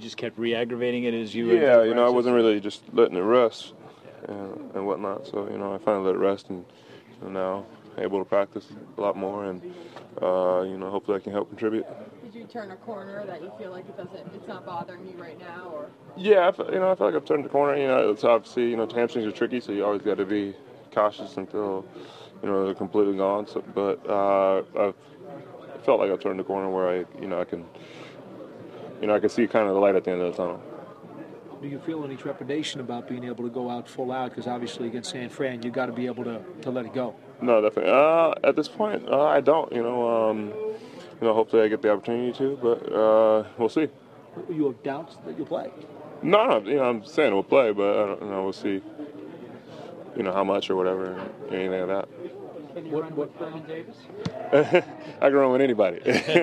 just kept re-aggravating it as you Yeah, I wasn't really just letting it rest and whatnot. So, I finally let it rest, and now able to practice a lot more, and, hopefully I can help contribute. Did you turn a corner that you feel like it's not bothering you right now? Or? Yeah, I feel like I've turned the corner. It's obviously, hamstrings are tricky, so you always got to be cautious until, they're completely gone. So, but I've felt like I've turned the corner where I can see kind of the light at the end of the tunnel. Do you feel any trepidation about being able to go out full out? Because obviously against San Fran, you got to be able to let it go. No, definitely. At this point, I don't. Hopefully I get the opportunity to, but we'll see. You have doubts that you'll play? No, I'm saying we'll play, but I don't know. We'll see. How much or whatever, anything like that. Can you run with Vernon Davis? I can run with anybody.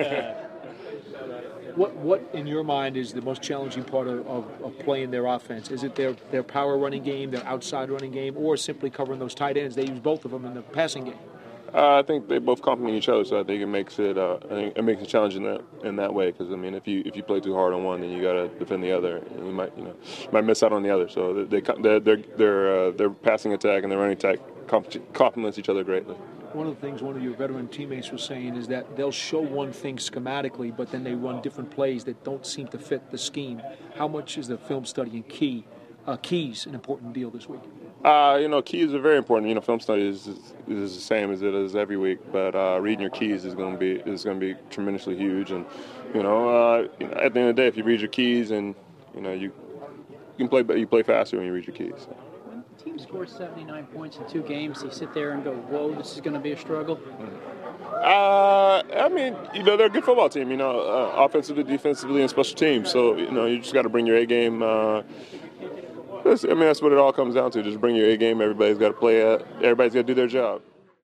What in your mind is the most challenging part of playing their offense? Is it their power running game, their outside running game, or simply covering those tight ends? They use both of them in the passing game. I think they both complement each other, so I think it makes it challenging in that way. Because if you play too hard on one, then you got to defend the other, and you might miss out on the other. So their passing attack and their running attack complements each other greatly. One of the things one of your veteran teammates was saying is that they'll show one thing schematically, but then they run different plays that don't seem to fit the scheme. How much is the film study and keys an important deal this week? Keys are very important. Film study is the same as it is every week, but reading your keys is going to be tremendously huge. And at the end of the day, if you read your keys, and you play faster when you read your keys. When the team scores 79 points in 2 games, do you sit there and go, "Whoa, this is going to be a struggle"? They're a good football team. Offensively, defensively, and special teams. So you just got to bring your A game. That's what it all comes down to. Just bring your A game. Everybody's got to play it. Everybody's got to do their job.